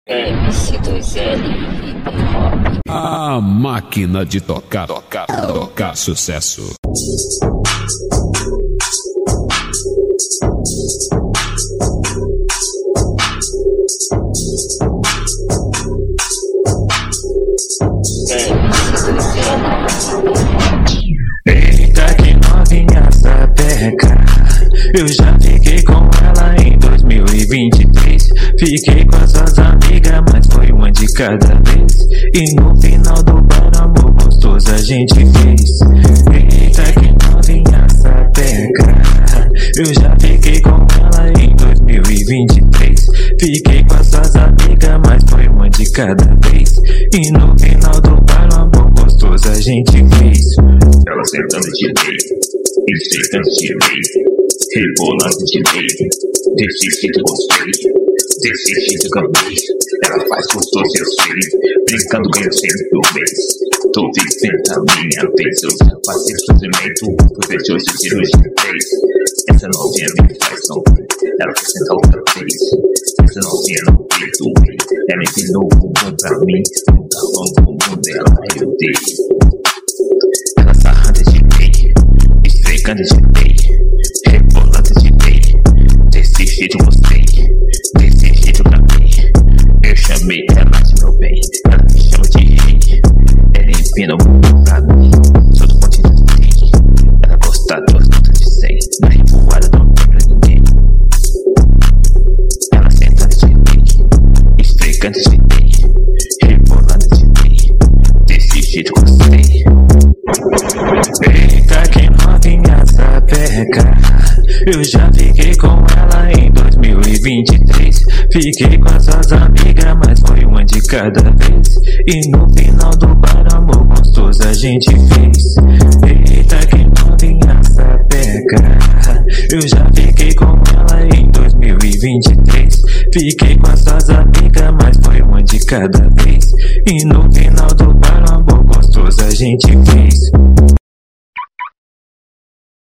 MC2L Hip Hop. A máquina de tocar sucesso. Eita, que novinha sapeca. Eu já fiquei com ela em 2023. Fiquei com as suas amigas, mas foi uma de cada vez. E no final do bar, amor gostoso a gente fez. Eita, que novinha sapeca. Eu já fiquei com ela em 2023. Fiquei com as suas amigas, mas foi uma de cada vez. E no final do bar, amor gostoso a gente fez. Ela sentando de jeito, ele sentando de jeito, rebolando de jeito, desse jeito gostei, desse jeito gamei. Ela faz gostoso eu sei, brincando ganho sempre do mês. Tô vivendo a minha vez, eu já passei sofrimento, por ver de hoje cirurgia fez. Essa novinha me faz sofrer, ela quer sentar outra vez. Essa novinha não veio do meio, ela ensinou o mundo pra mim, não tá longe o mundo dela, eu dei. Ela sarrando de bem, esfregando de bem, rebolando de bem. Desse jeito eu gostei, desse jeito eu gravei. Eu chamei ela de meu bem, ela me chama de rei. Ela empina o mundo pra mim, sou do continente de ela gosta das notas de 100, na revoada não tem pra ninguém. Ela sentando de bem, esfregando de bem, rebolando de bem. Desse jeito eu gostei. Eita, que novinha sapeca. Eu já fiquei com ela em 2023. Fiquei com as suas amigas, mas foi uma de cada vez. E no final do bar, amor gostoso a gente fez. Eita, que novinha sapeca. Eu já fiquei com ela em 2023. Fiquei com as suas amigas, mas foi uma de cada vez. E no final do bar, amor gostoso a gente fez.